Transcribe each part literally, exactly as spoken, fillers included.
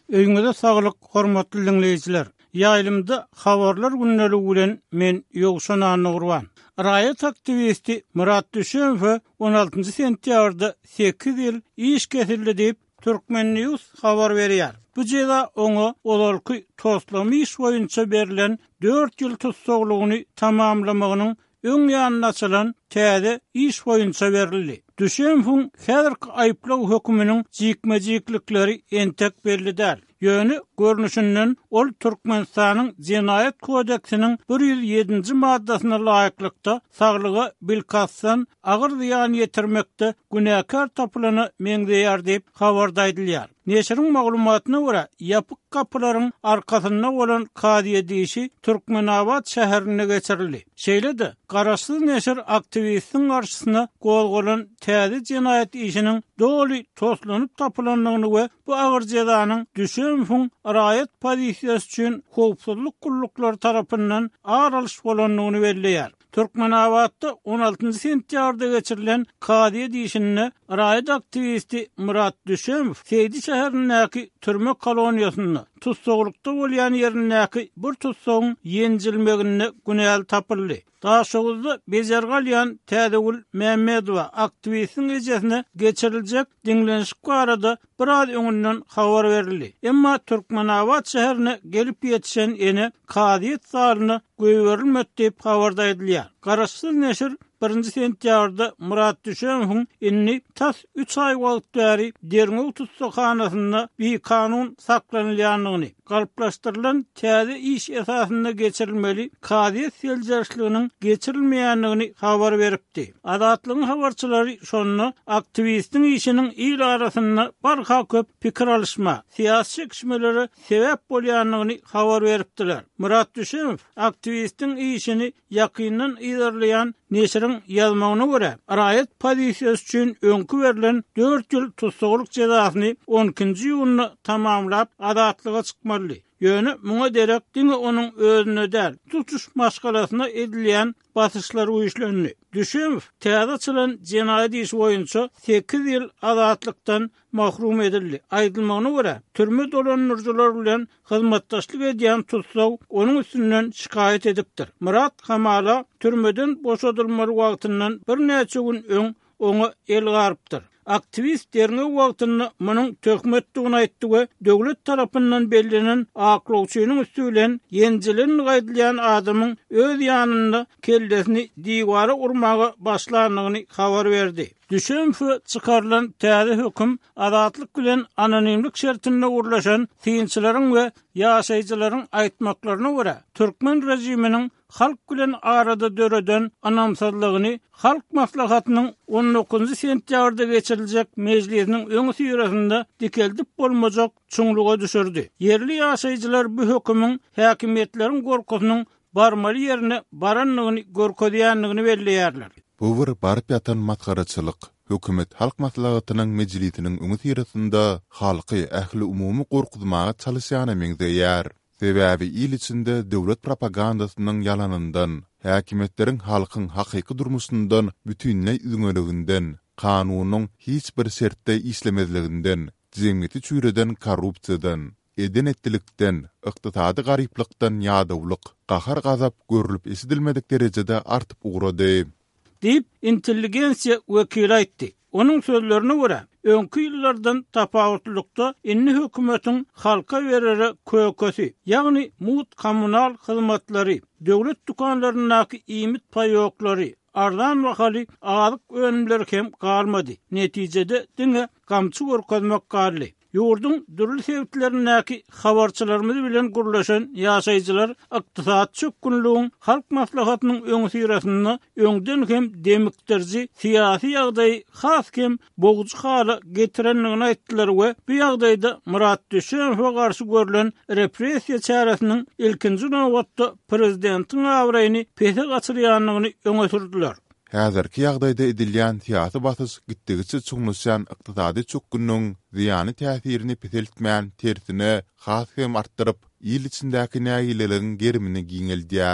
Öýüňizde saglyk, hormatly dinleýijiler. Ýaýlymda habarlar günnäli bilen men Ýogşan Anugurwan. Raýat aktivisti Murat Düşemow on altynjy sentýabrda sekiz ýyl iş kesildi diýip Türkmen News habar berýär. Bu jeda oňa olarky toslamy iş boýunça berilen dört ýyl tutsaglygyny tamamlamagynyň öň ýanyna açylan täze iş boýunça berildi. Düşemow häzirki aýplaw höküminiň jikmejiklikleri entek bellidir. Ýöne görnüşinden ol Türkmenistanyň Jenaýat kodeksiniň bir ýüz ýedinji maddasyna laýyklykda saglyga bilkassan agyr ziýan ýetirmekde günäkär tapylany meňzeýär diýip habarda aýdylýar. Neşriň maglumatyna görä, ýapyk kapylaryň arkasynda bolan kadiýe diýişi Türkmenabad şäherine geçirildi. Şeýle-de garaşsyz neşir aktivistiň garşysyna golgolan täze jenaýat işiniň doly toslanyp tapylanlygyny we bu agyr jezanyň Düşemowyň raýat pozisiýasy üçin howpsuzlyk gullukları tarapyndan aralyş bolanlygyny belleýär. Türkmenabadda on altynjy sentýabrda geçirilen kadiýe diýişine raýat aktivisti Murat Düşemow Seydi şäherindäki türme koloniýasyna tutsagylykda bolýan ýerindäki bir tutsagyň ýenjilmegine günäl tapyldy. Daha şoğuzda Bezergalyan Tädegül Mehmedowa aktivistin ejesine geçiriljek dinlenişik barada bir az öňünden habar berildi. Emma Türkmenabad şäherine gelip ýetişen ene kadiýet zalyny göýberilmedi diýip habarda edilýär. Garaşsyz neşir birinji sentýabrda Murat Düşemowyň inni tas üç ay wagt bäri Derňew tutsakhanasynda bir kanun saklanylýanlygyny, galplaşdyrylan täze iş esasynda geçirilmeli kadiýet seljerçliginiň geçirilmeýänligini habar beripdi. Adatlygyň habarçylary şonu aktivistiň işiniň il arasynda barha köp pikir alışma, siýasy çekişmeleri sebäp bolýanlygyny habar beripdiler. Murat Düşemow aktivistiň işini ýakyndan ýerleýän neşriň ýazmagyna görä, raýat pozisiýasy üçin öňkü berilen dört ýyl tutsaglyk jezasyny on ikinji ýylyny tamamlap adatlyga çykmaly. Ýöne muňa derek diňe onuň özüne däl, tutuş maşgalasyna edilýän basyşlar uýuşlandy. Düşemow täze açylan jenaýat işi boýunça sekiz ýyl azatlykdan mahrum edildi. Aýdylmagyna görä, türme dolanyrjylar bilen hyzmatdaşlyk edýän tutsag onuň üstünden şikaýet edipdir. Murat hamala türmeden boşadylmaly wagtyndan bir näçe gün öň oňa el garypdyr. Aktivist Derňew wagtyny munyň töhmetdigini aýtdy we döwlet tarapyndan bellenen aklawçynyň üstülen ýenjilen gaýdylýan adamyň öz ýanynda kellesini diýwara urmagy başlandygyny habar berdi. Düşemow çykarylan täze höküm azatlyk bilen anonimlik şertinde urlaşan synçylaryň we ýaşaýjylaryň aýtmaklaryna görä Türkmen rejiminiň halk bilen arada döreden anamsazlygyny halk maslahatynyň on dokuzunjy sentýabrda geçiriljek mejlisiniň öňü ýerinde dikeldip bolmajak çuňluga düşürdi. Yerli ýaşaýjylar bu hökümüň häkimetleriň gorkusynyň barmaly ýerine baranlygyny görkezýänligini belleýärler. Bu bir barıp yatan matkaraçylyk. Hökümet halk maslahatynyň mejlisiniň öňü ýerinde halky ähli umumy gorkutmaga çalışýany meňzeýär. Sebäbi il içinde döwlet propagandasynyň yalanyndan, häkimetleriň halkyň hakyky durmuşyndan bütünle üňeliginden, kanunyň hiç bir şertde işlemezliginden, jemgyýeti çüýreden korrupsiýadan, edenetlikden, ykdysady garyplykdan ýadawlyk, gahar gazap görülüp esidilmedik derejede artyp ugrady. Diýip intelligensiýa wekili aýtdy. Onuň sözlerine görä, öňkü ýyllardan tapawutlykda inni hökümetiň halka berere kökösi, ýagny mut kommunal hyzmatlary, döwlet dukanlarynyňky iýmit paýoklary, arzan bahaly azyk önümler hem galmady. Netijede diňe gamçy görkezmek garly. Ýurdun dürli sebäplerindäki habarçylarymyz bilen gurlaşan ýaşaýjylar ykdysat çökünlüğüň halk maslahatynyň öňü ýerinde öňden hem demikdirji siýasy ýagdaý has hem bogujy hala getirenligini aýtdylar we bu ýagdaýda Murat Düşemowa garşy görülen repressiýa çäresiniň ilkinji nowatda prezidentiň awraýyny pete gaçyrýanlygyny öňe sürdiler. Häzirki ýagdaýda edilýän siýasy basys gitdigiçe çuňmuşan ykdysady çökünüň ziýany täsirini peteltmän tersine has hem artdyryp il içindäki näýileligiň gerimini giňeldýär.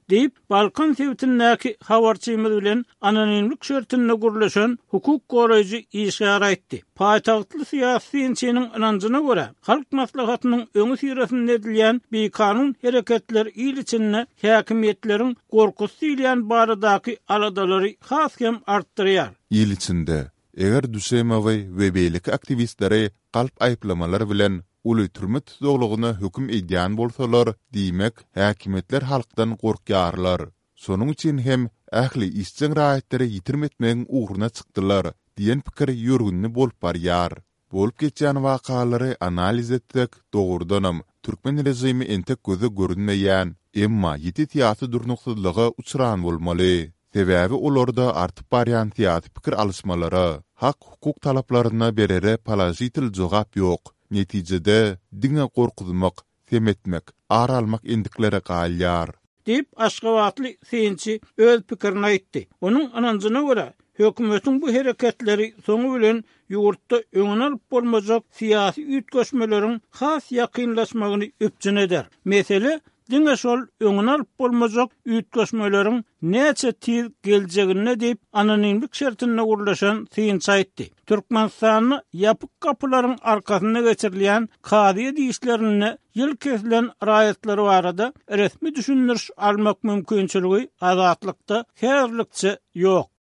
deyip Balkan Sewitindäki habarçymyz bilen anonimlik şertinde gurulşan hukuk goraýjy işara etdi. Paýtagtly syýasy ýençiniň inanjyna görä, halk maslahatynyň öňü sirasynda edilýän bir kanun hereketler il içinde häkimiýetleriň gorkus diýilýän baradaky aladalary has hem artdyrýar. Il içinde eger düşemewy we beýlik aktivistlere galp aýplamalar bilen uly türme tutuglygyna höküm edýän bolsalar, diýmek häkimetler halkdan gorkýarlar. Sonuň üçin hem ähli işçiň raýatları ýitirmetmegiň uğruna çykdylar diýen pikir ýörgünni bolup barýar. Bolup geçýän wakalary analiz etdik, dogurdanam türkmen rejimi entek göze görünmeýän, emma ýeti tiýatry durnuksyzlygy uçuran bolmaly. Sebäbi olarda artyp barýan tiýatry pikir alışmalary, hak hukuk talaplaryna berere palajitil jogap ýok. Netijede diňe gorkuzmak, semetmek, ar almak endiklere galýar. Deyip Aşgabatly seýinçi öz pikirini aýtdy. Onuň ananjyna görä, hökümetiň bu hereketleri soňu bilen ýurtda öňüne alyp bolmajak syýasy üýtgeşmeleriň has ýakynlaşmagyny öpjün eder. Mesele diňe şol öňüne alyp bolmajak üýtgeşmeleriň näçe tiz geljegine diýip anonimlik şertinde gurulşan seýinçi aýtdy. Türkmenistanyň ýapyk kapylaryň arkasynda geçirilýän kady diýişlerini ýyl kesilen raýatlary barada resmi düşündiriş almak mümkinçiligi azatlykda häzirlikçe ýok.